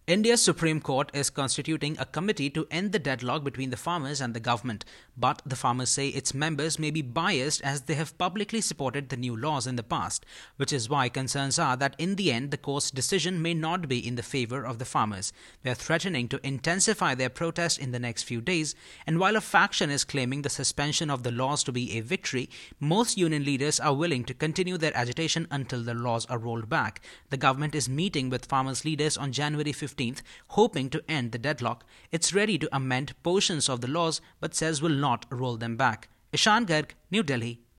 India's Supreme Court is constituting a committee to end the deadlock between the farmers and the government. But the farmers say its members may be biased as they have publicly supported the new laws in the past, which is why concerns are that in the end the court's decision may not be in the favor of the farmers. They are threatening to intensify their protest in the next few days, and while a faction is claiming the suspension of the laws to be a victory, most union leaders are willing to continue their agitation until the laws are rolled back. The government is meeting with farmers' leaders on January 15th, hoping to end the deadlock. It's ready to amend portions of the laws but says will not roll them back. Ishan Garg, New Delhi.